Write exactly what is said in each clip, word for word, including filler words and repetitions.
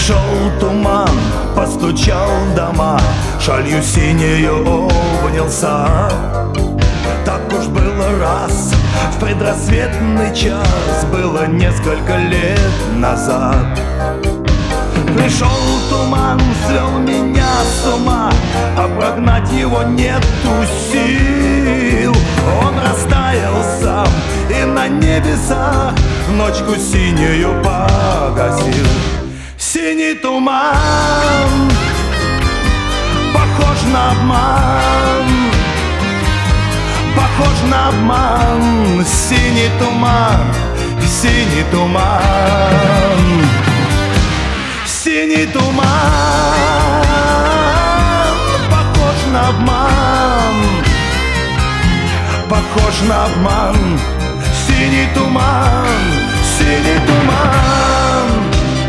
Пришел туман, постучал в дома, шалью синею обнялся. Так уж было раз, в предрассветный час, было несколько лет назад. Пришел туман, свел меня с ума, а прогнать его нету сил. Он растаял сам и на небесах ночку синюю погасил. Синий туман похож на обман, похож на обман. Синий туман, синий туман, синий туман похож на обман, похож на обман. Синий туман, синий туман.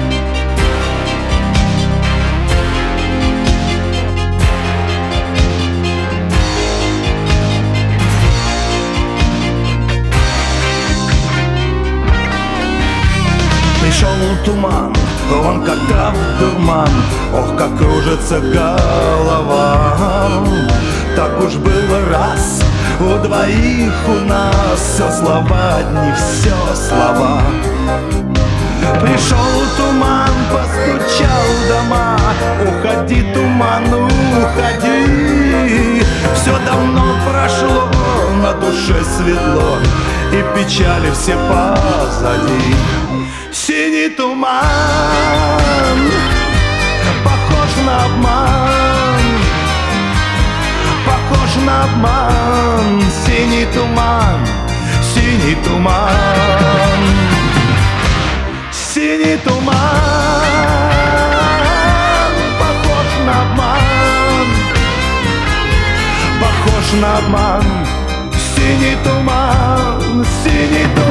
Пришел туман, он как трав дурман, ох, как кружится голова. Так уж было раз, у двоих у нас все слова одни, все слова. Пришел туман, постучал в дома, уходи, туман, уходи. Все давно прошло, на душе светло, и печали все позади. Синий туман похож на обман, похож на обман. Синий туман, синий туман, синий туман похож на обман, похож на обман. Синий туман, синий туман.